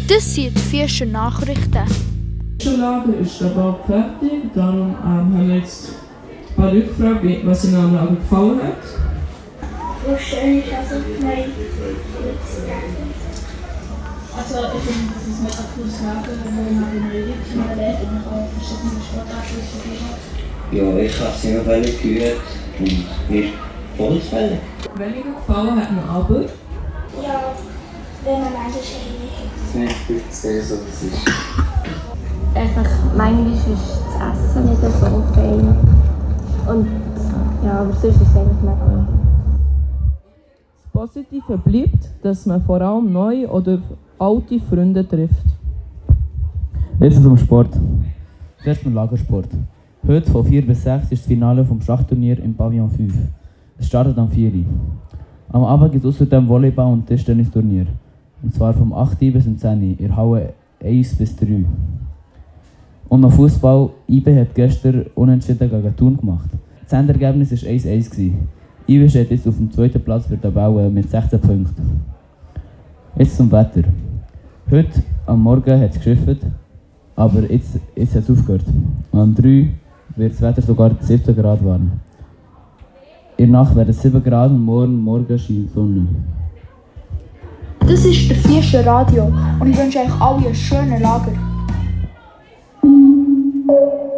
Das sind die 4 Nachrichten. Das Lager ist bald fertig, darum haben wir jetzt ein paar Rückfragen, was Ihnen am Lager gefallen hat. Was schön ist, also neu Also ich finde, das ist mega cooles Lager, wo man neue Leute kennenlernt und man kann verschiedene Sportarten ausprobieren. Ja, ich habe es immer gehört und mir voll gefallen. Weniger gefallen hat mir aber. Ja, wenn man meint, es ist irgendwie. Ich würde sagen, so wie es ist. Einfach, manchmal ist das Essen nicht so fein. Und ja, aber sonst ist es eigentlich mega. Das Positive bleibt, dass man vor allem neue oder alte Freunde trifft. Jetzt zum Sport. Zuerst zum Lagersport. Heute von 4 bis 6 ist das Finale vom Schachturnier im Pavillon 5. Es startet am 4 Uhr. Am Abend gibt es außerdem Volleyball- und Tischtennisturnier. Und zwar vom 8 Uhr bis 10 Uhr in der Halle 1 bis 3. Und noch Fußball. IB hat gestern unentschieden gegen Thun gemacht. Das Endergebnis war 1:1. IB steht jetzt auf dem 2. Platz der Tabelle mit 16 Punkten. Jetzt zum Wetter. Heute am Morgen hat es geschifft, aber jetzt hat es aufgehört. Am 3 wird das Wetter sogar 17 Grad warm. In der Nacht werden es 7 Grad und morgen scheint die Sonne. Das ist der 4. Radio und ich wünsche euch alle einen schönen Lager.